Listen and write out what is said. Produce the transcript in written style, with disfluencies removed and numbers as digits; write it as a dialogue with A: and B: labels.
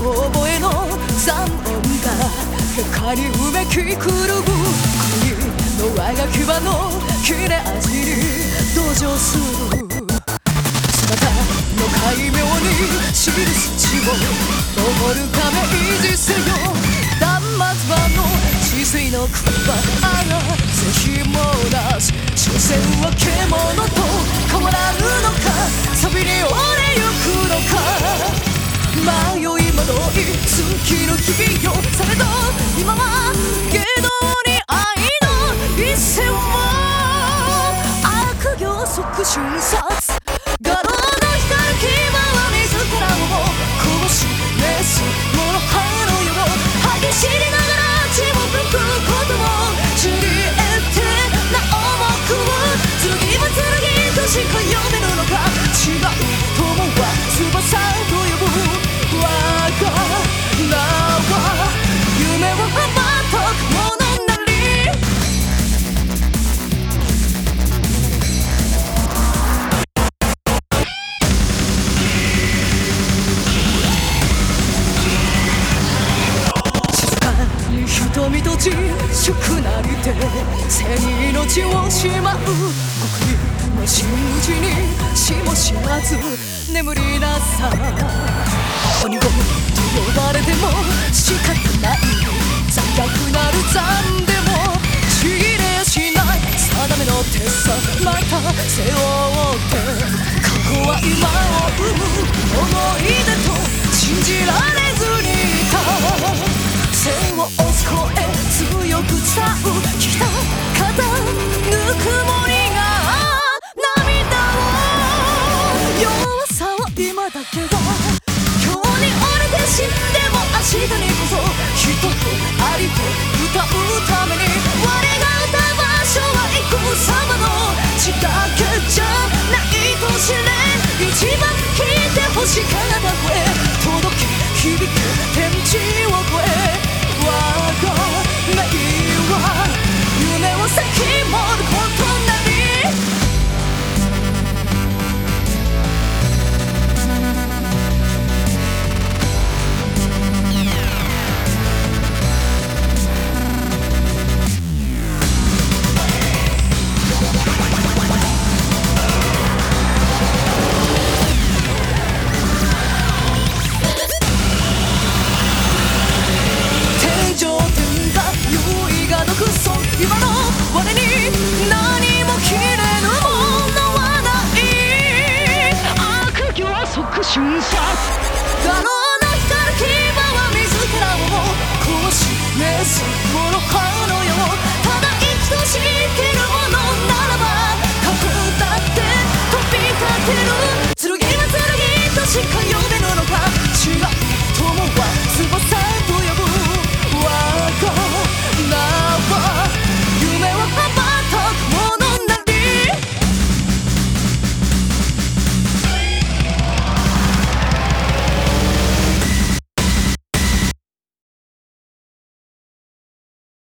A: 覚えの残音が床にうめきくるぶ恋のあがき場の切れ味に同情するそなたの戒名に記す血を守るため維持せよ断末魔の治水のクバあらぜひもなし所詮は獣と変わらぬのかサビに折れゆくのか迷い惑い月の日々よされど今は下道に愛の一線を悪行即瞬殺画廊の光る牙は自らをこぼし召すもの刃の世を激しりながら血を吹くことを知り得てなおもく剣は剣としか呼べぬのか違う友は翼と呼ぶ我が名は夢を羽ばたく者なり静かに瞳閉じ祝なりて背に命をしまう極意の真打ちにしもしまず眠りなさ鬼子と呼ばれても仕方ない残虐なる残でもちぎれやしない定めの手さまた背負って過去は今を生む思い出と信じられずにいた背を押す声強く伝うきた肩ぬくもりが涙を弱さは今だけだ今日に折れて死んでも明日にこそ人とありと歌うために我が歌う場所は幾様の血だけじゃ